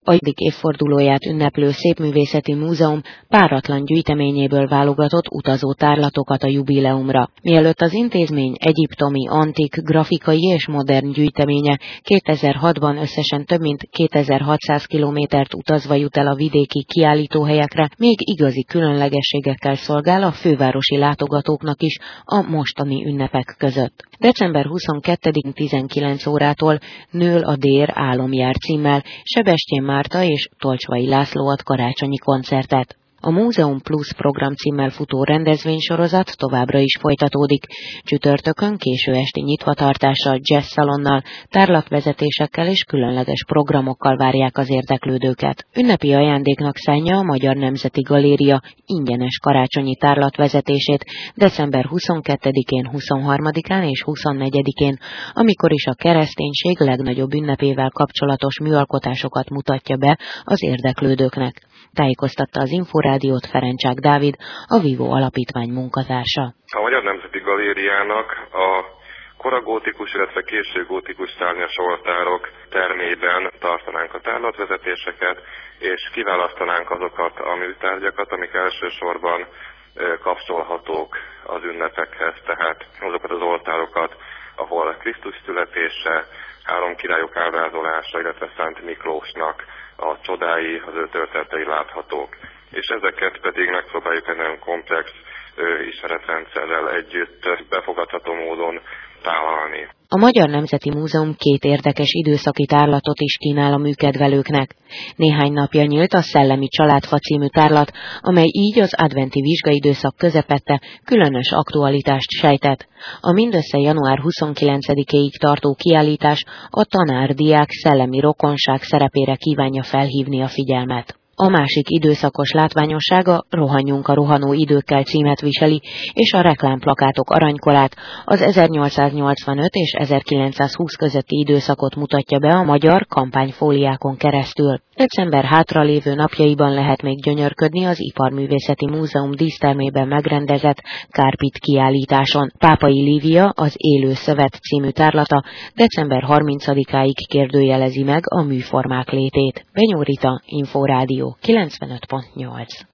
A 10. évfordulóját ünneplő Szépművészeti Múzeum páratlan gyűjteményéből válogatott utazótárlatokat a jubileumra. Mielőtt az intézmény egyiptomi, antik, grafikai és modern gyűjteménye 2006-ban összesen több mint 2600 kilométert utazva jut el a vidéki kiállítóhelyekre, még igazi különlegességekkel szolgál a fővárosi látogatóknak is a mostani ünnepek között. December 22-én 19 órától Nől a dér álomjár címmel Sebestyén Márta és Tolcsvai László ad karácsonyi koncertet. A Múzeum Plus program címmel futó rendezvénysorozat továbbra is folytatódik. Csütörtökön késő esti nyitvatartással, jazz szalonnal, tárlatvezetésekkel és különleges programokkal várják az érdeklődőket. Ünnepi ajándéknak szánja a Magyar Nemzeti Galéria ingyenes karácsonyi tárlatvezetését december 22-én, 23-án és 24-én, amikor is a kereszténység legnagyobb ünnepével kapcsolatos műalkotásokat mutatja be az érdeklődőknek. Tájékoztatta az Inforádiót Ferencsák Dávid, a Vivo Alapítvány munkatársa. A Magyar Nemzeti Galériának a koragótikus, illetve későgótikus szárnyas oltárok termében tartanánk a tárlatvezetéseket, és kiválasztanánk azokat a műtárgyakat, amik elsősorban kapcsolhatók az ünnepekhez, tehát azokat az oltárokat, ahol Krisztus születése, három királyok ábrázolása, illetve Szent Miklósnak a csodái, az ő történetei láthatók. És ezeket pedig megpróbáljuk egy nagyon komplex ismeretrendszerrel együtt befogadható módon tálalni. A Magyar Nemzeti Múzeum 2 érdekes időszaki tárlatot is kínál a műkedvelőknek. Néhány napja nyílt a Szellemi Családfa című tárlat, amely így az adventi vizsgaidőszak közepette különös aktualitást sejtett. A mindössze január 29-éig tartó kiállítás a tanár-diák szellemi rokonság szerepére kívánja felhívni a figyelmet. A másik időszakos látványossága Rohanjunk a rohanó időkkel címet viseli, és a reklámplakátok aranykorát, az 1885 és 1920 közötti időszakot mutatja be a magyar kampányfóliákon keresztül. December hátralévő napjaiban lehet még gyönyörködni az Iparművészeti Múzeum dísztermében megrendezett Kárpit kiállításon. Pápai Lívia, az Élő Szövet című tárlata december 30-áig kérdőjelezi meg a műformák létét. Benyó Rita, Inforádió 95.8.